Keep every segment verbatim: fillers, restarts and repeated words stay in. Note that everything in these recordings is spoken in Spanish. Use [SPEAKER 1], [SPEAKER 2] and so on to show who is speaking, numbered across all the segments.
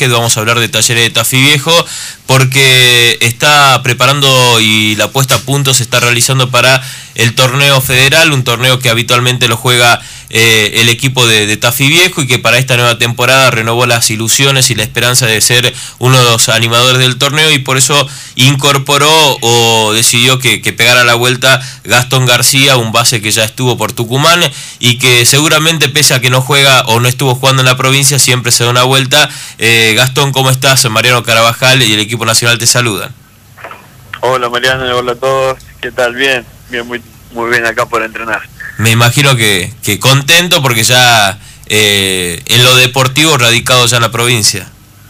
[SPEAKER 1] básquet, vamos a hablar de Talleres de Tafí Viejo, porque está preparando y la puesta a punto se está realizando para el torneo federal, un torneo que habitualmente lo juega eh, el equipo de, de Tafí Viejo y que para esta nueva temporada renovó las ilusiones y la esperanza de ser uno de los animadores del torneo, y por eso incorporó o decidió que, que pegara la vuelta Gastón García, un base que ya estuvo por Tucumán y que seguramente, pese a que no juega o no estuvo jugando en la provincia, siempre se da una vuelta. Eh, Gastón, ¿cómo estás? Mariano Carabajal y el equipo nacional te saludan.
[SPEAKER 2] Hola Mariano, hola a todos, ¿qué tal? Bien, bien, muy, muy bien acá por entrenar.
[SPEAKER 1] Me imagino que, que contento porque ya eh, en lo deportivo radicado ya en la provincia.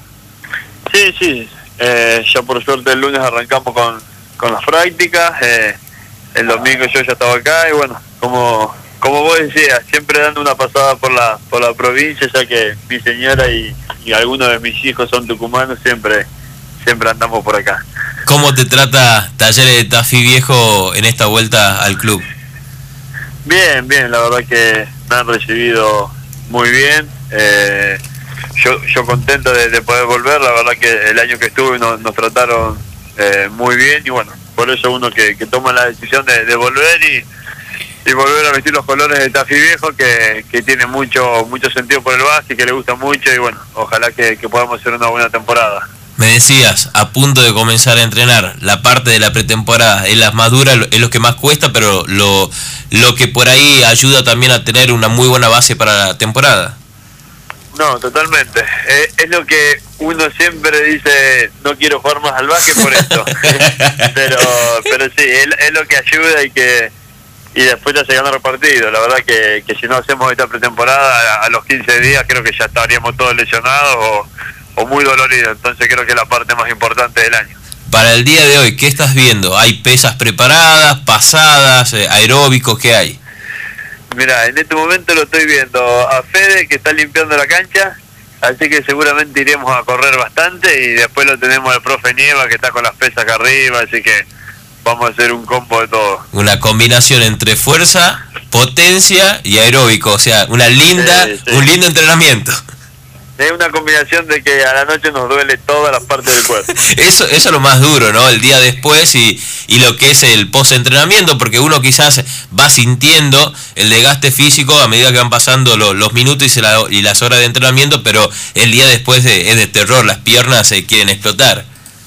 [SPEAKER 2] Sí, sí, eh, ya por suerte el lunes arrancamos con, con las prácticas, eh, el domingo yo ya estaba acá y bueno, como como vos decías, siempre dando una pasada por la por la provincia, ya que mi señora y, y algunos de mis hijos son tucumanos, siempre siempre andamos por acá.
[SPEAKER 1] ¿Cómo te trata Talleres de Tafí Viejo en esta vuelta al club?
[SPEAKER 2] Bien, bien, la verdad que me han recibido muy bien. Eh, yo yo contento de, de poder volver, la verdad que el año que estuve nos, nos trataron eh, muy bien y bueno, por eso uno que, que toma la decisión de, de volver y, y volver a vestir los colores de Tafí Viejo, que, que tiene mucho mucho sentido por el básquet, que le gusta mucho y bueno, ojalá que, que podamos hacer una buena temporada.
[SPEAKER 1] Me decías, a punto de comenzar a entrenar, la parte de la pretemporada es la más dura, es lo que más cuesta, pero lo, lo que por ahí ayuda también a tener una muy buena base para la temporada.
[SPEAKER 2] No, totalmente. Eh, es lo que uno siempre dice, no quiero jugar más al básquet por esto. pero pero sí, es, es lo que ayuda y que y después ya se gana el partido. La verdad que, que si no hacemos esta pretemporada, a, a los quince días creo que ya estaríamos todos lesionados o o muy dolorido, entonces creo que es la parte más importante del año.
[SPEAKER 1] Para el día de hoy, ¿qué estás viendo? ¿Hay pesas preparadas, pasadas, eh, aeróbicos? ¿Qué hay?
[SPEAKER 2] Mira, en este momento lo estoy viendo a Fede, que está limpiando la cancha, así que seguramente iremos a correr bastante, y después lo tenemos al profe Nieva, que está con las pesas acá arriba, así que vamos a hacer un combo de todo.
[SPEAKER 1] Una combinación entre fuerza, potencia y aeróbico, o sea, una linda, sí, sí. un lindo entrenamiento.
[SPEAKER 2] Es una combinación de que a la noche nos duele todas las partes del cuerpo.
[SPEAKER 1] Eso, eso es lo más duro, ¿no? El día después y, y lo que es el post-entrenamiento, porque uno quizás va sintiendo el desgaste físico a medida que van pasando lo, los minutos y, la, y las horas de entrenamiento, pero el día después de, es de terror, las piernas se quieren explotar.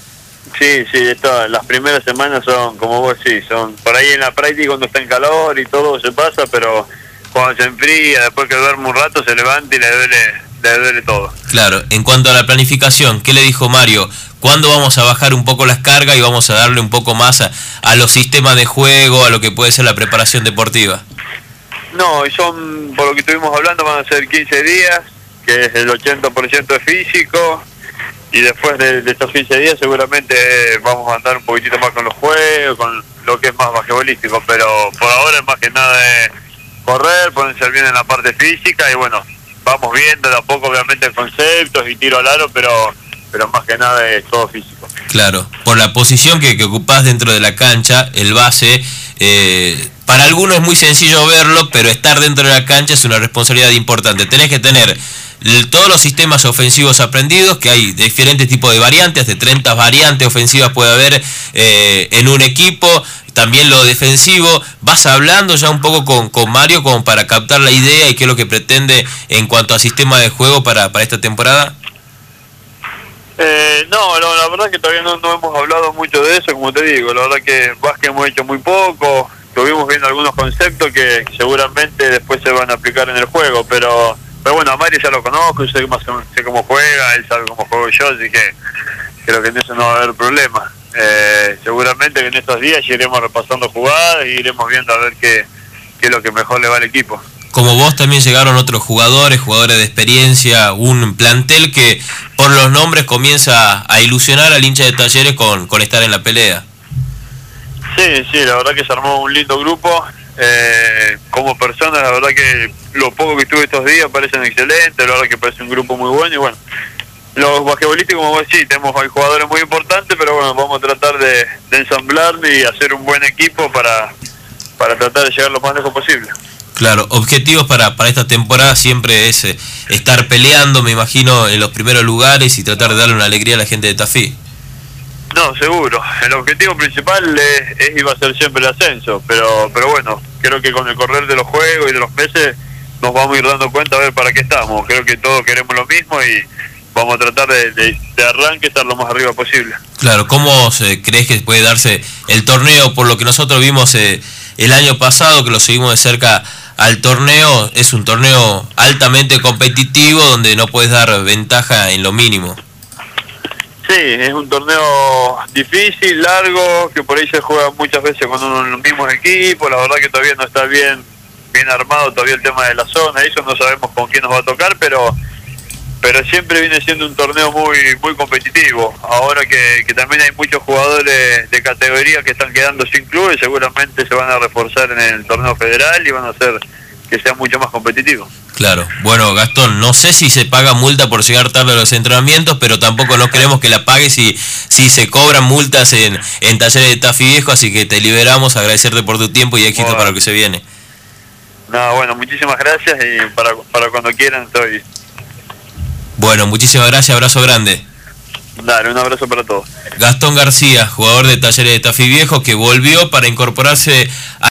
[SPEAKER 2] Sí, sí, esto, las primeras semanas son, como vos decís, son por ahí en la práctica cuando está en calor y todo se pasa, pero cuando se enfría, después que duerme un rato, se levanta y le duele... le duele todo.
[SPEAKER 1] Claro, en cuanto a la planificación, ¿qué le dijo Mario? ¿Cuándo vamos a bajar un poco las cargas y vamos a darle un poco más a, a los sistemas de juego, a lo que puede ser la preparación deportiva?
[SPEAKER 2] No, son, por lo que estuvimos hablando, van a ser quince días, que es el ochenta por ciento de físico, y después de, de estos quince días seguramente vamos a andar un poquitito más con los juegos, con lo que es más basquetbolístico, pero por ahora es más que nada de correr, ponerse bien en la parte física y bueno, vamos viendo de a poco obviamente conceptos y tiro al aro, pero pero más que nada es todo físico.
[SPEAKER 1] Claro, por la posición que, que ocupás dentro de la cancha, el base, eh, para algunos es muy sencillo verlo, pero estar dentro de la cancha es una responsabilidad importante. Tenés que tener todos los sistemas ofensivos aprendidos, que hay diferentes tipos de variantes, de treinta variantes ofensivas puede haber eh, en un equipo. También lo defensivo, ¿vas hablando ya un poco con, con Mario como para captar la idea y qué es lo que pretende en cuanto a sistema de juego para, para esta temporada?
[SPEAKER 2] Eh, no, no, la verdad que todavía no, no hemos hablado mucho de eso, como te digo, la verdad que básquet hemos hecho muy poco, estuvimos viendo algunos conceptos que seguramente después se van a aplicar en el juego, pero pero bueno, a Mario ya lo conozco, sé, más, sé cómo juega, él sabe cómo juego yo, así que creo que en eso no va a haber problema. Eh, seguramente que en estos días iremos repasando jugadas y iremos viendo a ver qué, qué es lo que mejor le va al equipo.
[SPEAKER 1] Como vos también llegaron otros jugadores, jugadores de experiencia, un plantel que por los nombres comienza a ilusionar al hincha de Talleres con, con estar en la pelea.
[SPEAKER 2] Sí, sí, la verdad que se armó un lindo grupo. Eh, como personas, la verdad que lo poco que estuve estos días parecen excelentes, la verdad que parece un grupo muy bueno y bueno. Los basquetbolistas, como vos decís, tenemos hay jugadores muy importantes, pero bueno, vamos a tratar de, de ensamblar y hacer un buen equipo para, para tratar de llegar lo más lejos posible.
[SPEAKER 1] Claro. Claro, objetivos para, para esta temporada siempre es eh, estar peleando, me imagino, en los primeros lugares y tratar de darle una alegría a la gente de Tafí.
[SPEAKER 2] No, seguro. El objetivo principal es, es y va a ser siempre el ascenso, pero pero bueno, creo que con el correr de los juegos y de los meses nos vamos a ir dando cuenta a ver para qué estamos. Creo que todos queremos lo mismo y vamos a tratar de, de, de arranque estar lo más arriba posible.
[SPEAKER 1] Claro, ¿cómo se, crees que puede darse el torneo? Por lo que nosotros vimos eh, el año pasado, que lo seguimos de cerca al torneo, es un torneo altamente competitivo donde no puedes dar ventaja en lo mínimo.
[SPEAKER 2] Sí, es un torneo difícil, largo, que por ahí se juega muchas veces con uno en los mismos equipos. La verdad que todavía no está bien bien armado todavía el tema de la zona, eso no sabemos con quién nos va a tocar, pero pero siempre viene siendo un torneo muy muy competitivo. Ahora que, que también hay muchos jugadores de categoría que están quedando sin clubes, seguramente se van a reforzar en el torneo federal y van a hacer que sea mucho más competitivo.
[SPEAKER 1] Claro, bueno, Gastón, no sé si se paga multa por llegar tarde a los entrenamientos, pero tampoco no queremos que la pagues si, si se cobran multas en, en Talleres de Tafí Viejo, así que te liberamos, agradecerte por tu tiempo y éxito bueno. para lo que se viene.
[SPEAKER 2] No, bueno, muchísimas gracias y para, para cuando quieran estoy.
[SPEAKER 1] Bueno, muchísimas gracias, abrazo grande.
[SPEAKER 2] Dale, un abrazo para todos.
[SPEAKER 1] Gastón García, jugador de Talleres de Tafí Viejo, que volvió para incorporarse a